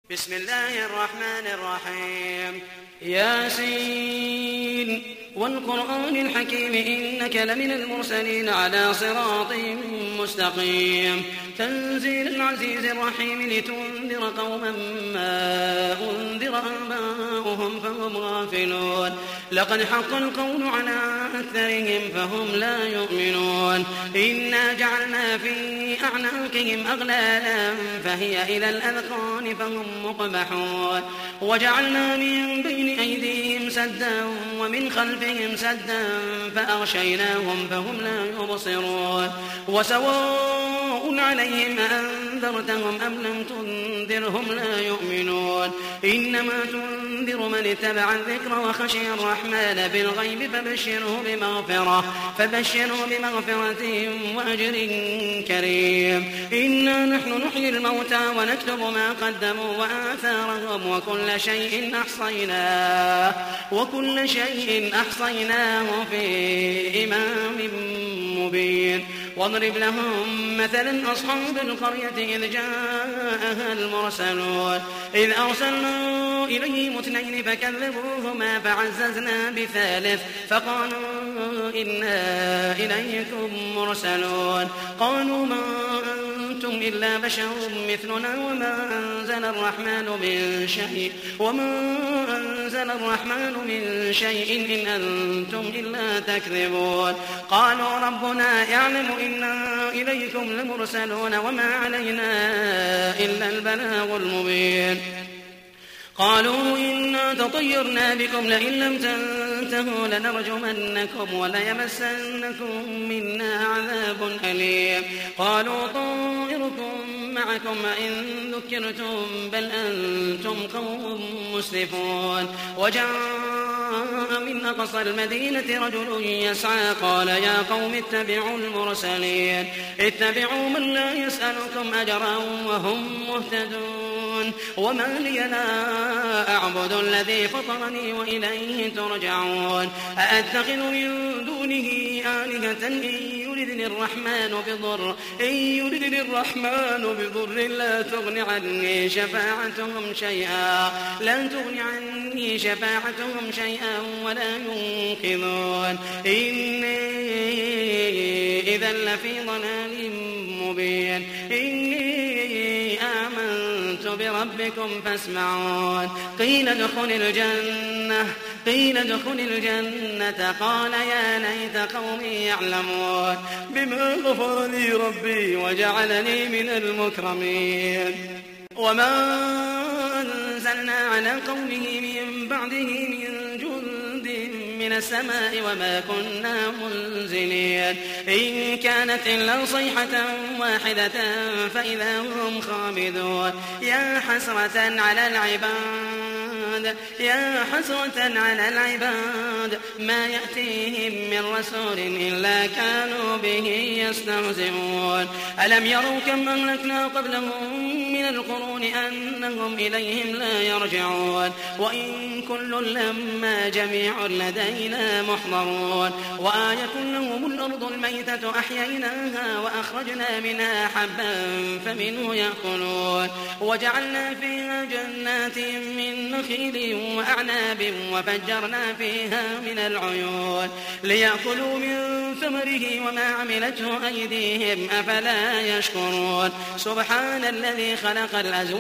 بسم الله الرحمن الرحيم. ياسين والقرآن الحكيم إنك لمن المرسلين على صراط مستقيم. تنزيل العزيز الرحيم لتنذر قوما ما أنذر آباؤهم فهم غافلون. لقد حق القول على أكثرهم فهم لا يؤمنون. إنا جعلنا في أعناقهم أغلالا فهي إلى الأذقان فهم مقمحون. وجعلنا من بين أيديهم سدا ومن خلفهم سدا فأغشيناهم فهم لا يبصرون. وسواء عليهم أنذرتهم أم لم تنذرهم لا يؤمنون. إنما تنذر من اتبع الذكر وخشي الرحمن بالغيب فبشره بمغفرة وأجر كريم. إنا نحن نحيي الموتى ونكتب ما قدموا وآثارهم وكل شيء أحصيناه في إمام مبين. واضرب لهم مثلا أصحاب القرية إذ جاءها المرسلون إذ أرسلنا إليهم 2 فكذبوهما فعززنا ب3 فقالوا إنا إليكم مرسلون. قالوا ما أنتم إلا بشر مثلنا وما أنزل الرحمن من شيء إن أنتم إلا تكذبون. قالوا ربنا يعلم إنا إليكم لمرسلون وما علينا إلا البلاغ المبين. قالوا إنا تطيرنا بكم لئن لم تنتهوا لنرجمنكم وليمسنكم منا عذاب أليم. قالوا طائركم معكم إن ذكرتم بل أنتم قوم مسرفون. وجاء من أقصى المدينة رجل يسعى قال يا قوم اتبعوا المرسلين اتبعوا من لا يسألكم أجرا وهم مهتدون. وما لي لا أعبد الذي فطرني وإليه ترجعون. أأتخذ من دونه آلهة إن يردني الرحمن بضر لا تغن عني شفاعتهم شيئا ولا ينقذون. إني إذا لفي ضلال مبين. إني آمنت بربكم فاسمعون. قيل ادخل الجنة قال يا ليت قومي يعلمون بما غفر لي ربي وجعلني من المكرمين. وما أنزلنا على قومه من بعده من جند من السماء وما كنا منزلين. إن كانت إلا صيحة واحدة فإذا هم خامدون. يا حسرة على العباد ما يأتيهم من رسول إلا كانوا به يستهزئون. ألم يروا كم أهلكنا قبلهم من القرون أنهم إليهم لا يرجعون. وإن كل لما جميع لدينا محضرون. وآية لهم الأرض الميتة أحييناها وأخرجنا منها حبا فمنه يأكلون. وجعلنا فيها جنات من نخيل وأعناب وفجرنا فيها من العيون ليأكلوا من ثمره وما عملته أيديهم أفلا يشكرون. سبحان الذي خلق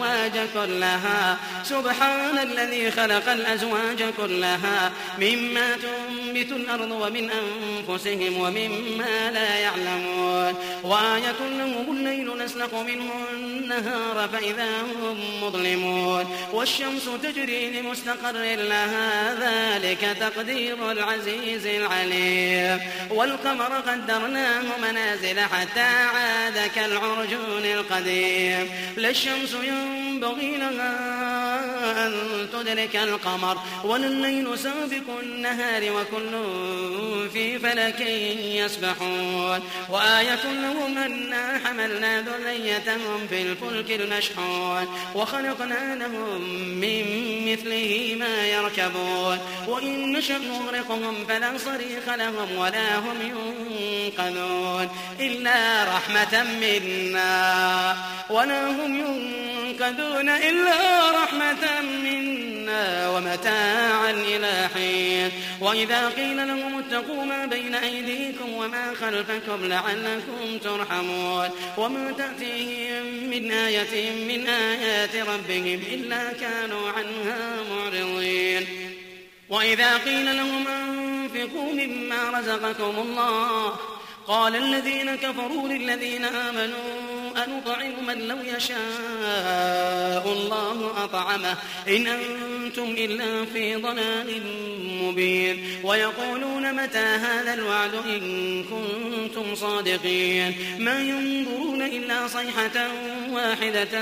الأزواج كلها مما تنبت الأرض ومن أنفسهم ومما لا يعلمون. وآية لهم الليل نسلخ منه النهار فإذا هم مظلمون. والشمس تجري لمستقر لها ذلك تقدير العزيز العليم. والقمر قدرناه منازل حتى عاد كالعرجون القديم. لا الشمس ينبغي لها أن تدرك القمر ولا الليل سابق النهار وكل في فلك يسبحون. وآية لهم أنا حملنا ذريتهم في الفلك المشحون وخلقنا لهم من مثله ما يركبون. وإن نشأ نغرقهم فلا صريخ لهم ولا هم ينقذون إلا رحمة منا ولا هم ينقذون إلا رحمة منا ومتاعا إلى حين وإذا قيل لهم اتقوا ما بين أيديكم وما خلفكم لعلكم ترحمون وما تأتيهم من آية من آيات ربهم إلا كانوا عنها معرضين وإذا قيل لهم أنفقوا مما رزقكم الله قال الذين كفروا للذين آمنوا أنطعم من لو يشاء الله أطعمه إن أنتم إلا في ضلال مبين ويقولون متى هذا الوعد إن كنتم صادقين ما ينظرون إلا صيحة واحدة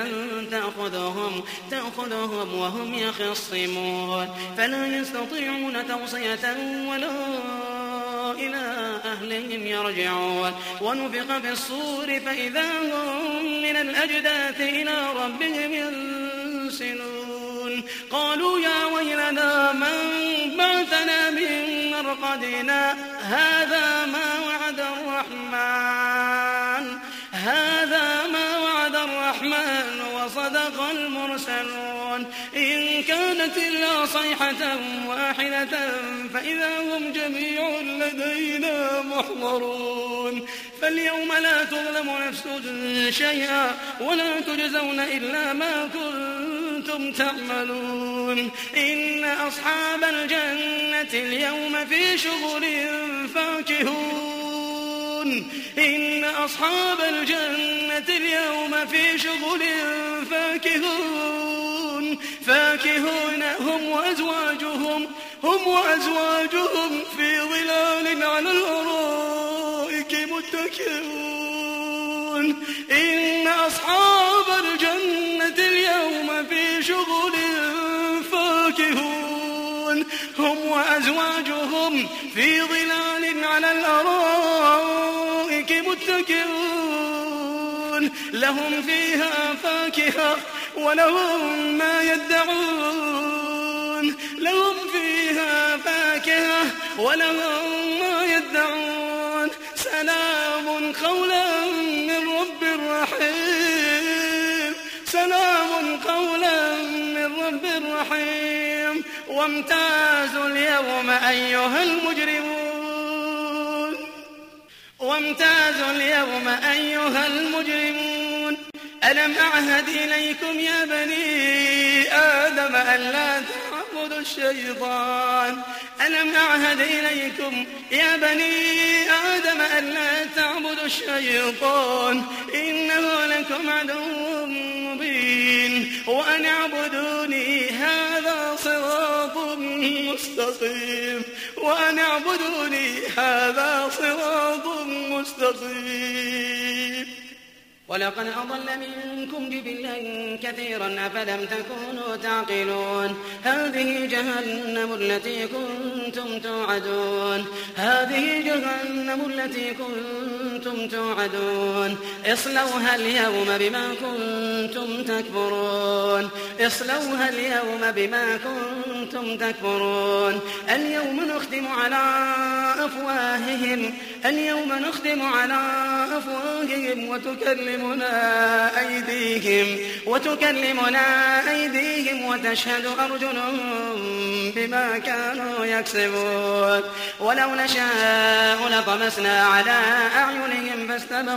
تأخذهم وهم يخصمون فلا يستطيعون توصية ولا إلى أهلهم يرجعون ونفخ في الصور فإذا هم من الأجداث إلى ربهم ينسلون قالوا يا ويلنا من بعثنا من مرقدنا هذا ما وعد الرحمن وصدق المرسلون إن كانت إلا صيحة واحدة فإذا هم جميع لدينا محضرون فاليوم لا تظلم نفس شيئا ولا تجزون إلا ما كنتم تعملون إن أصحاب الجنة اليوم في شغل فاكهون إن أصحاب الجنة اليوم في شغل فاكهون هم وأزواجهم في ظلال على الأرائك متكئون إن أصحاب الجنة اليوم في شغل فاكهون هم وأزواجهم في ظلال على الأرائك متكئون لهم فيها فاكهة ولهم ما يدعون سلام قولا من رب رحيم وامتازوا اليوم أيها المجرمون ألم أعهد إليكم يا بني آدم ألا تعبدوا الشيطان إنه لكم عدو مبين وأن اعبدوني هذا صراط مستقيم ولقد أضل منكم جبلا كثيرا أفلم تكونوا تعقلون هذه جهنم التي كنتم توعدون اصلوها اليوم بما كنتم تكفرون اليوم نختم على أفواههم وتكلمنا أيديهم وتشهد أرجلهم بما كانوا يكسبون ولو نشاء لطمسنا على أعينهم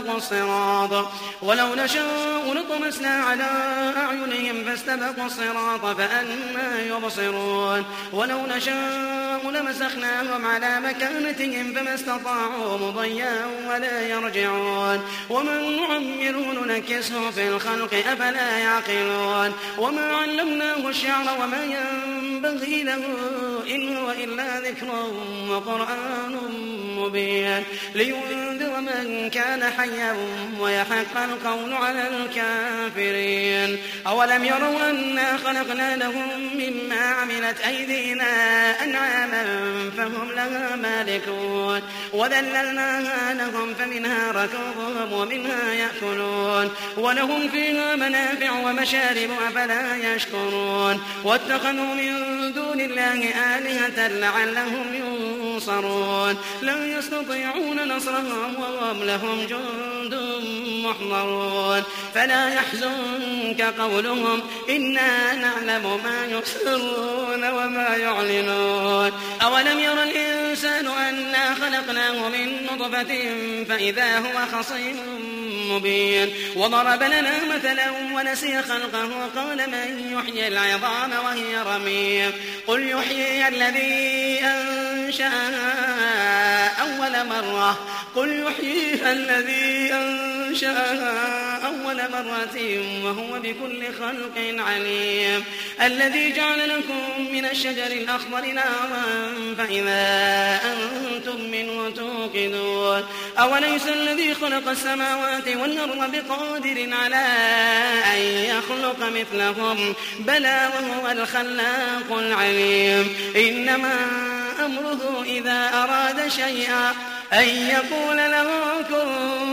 فاستبقوا الصراط فأنى يبصرون ولو نشاء لمسخناهم على مكانتهم فما استطاعوا مضيا ولا يرجعون ومن نعمره ننكسه في الخلق أفلا يعقلون وما علمناه الشعر وما ينبغي له إن هو إلا ذكر وقرآن مبين لينذر من كان حيا ويحق القول على الكافرين أولم يروا أنا خلقنا لهم مما عملت أيدينا أنعاما فهم لها مالكون وذللناها لهم فمنها ركوبهم ومنها يأكلون ولهم فيها منافع ومشارب أفلا يشكرون يعلمون واتخذوا من دون الله آلهة لعلهم ينصرون لن يستطيعون نصرهم وهم لهم جند محضرون فلا يحزنك قولهم إنا نعلم ما يسرون وما يعلنون أولم ير الإنسان أنا خلقناه من نطفة فإذا هو خصيم مبين وضرب لنا مثلا ونسي خلقه قال من يحيي العظام وهي رميم قل يحيي الذي أنشأها أول مرة وهو بكل خلق عليم الذي جعل لكم من الشجر الأخضر نارا فإذا أنتم منه توقدون أوليس الذي خلق السماوات والأرض بقادر على أن يخلق مثلهم بلى وهو الخلاق العليم إنما أمره إذا أراد شيئا أن يقول له كن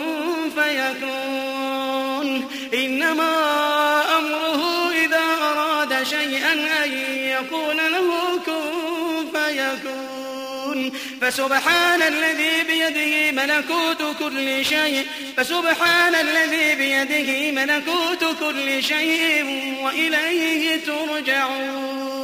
فيكون إنما أمره إذا أراد شيئا أن يقول له كن فيكون فسبحان الذي بيده ملكوت كل شيء وإليه ترجعون.